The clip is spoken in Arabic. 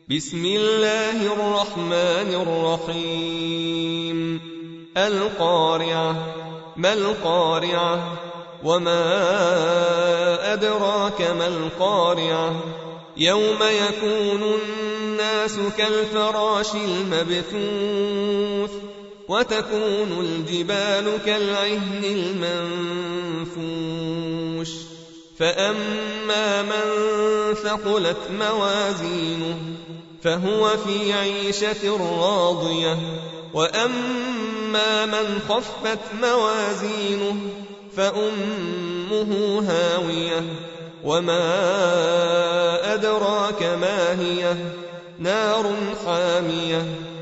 بسم الله الرحمن الرحيم القارعة ما القارعة وما أدراك ما القارعة يوم يكون الناس كالفراش المبثوث وتكون الجبال كالعهن المنفوش فأما من ثقلت موازينه فهو في عيشة راضية وأما من خفت موازينه فأمه هاوية وما أدراك ما هي نار حامية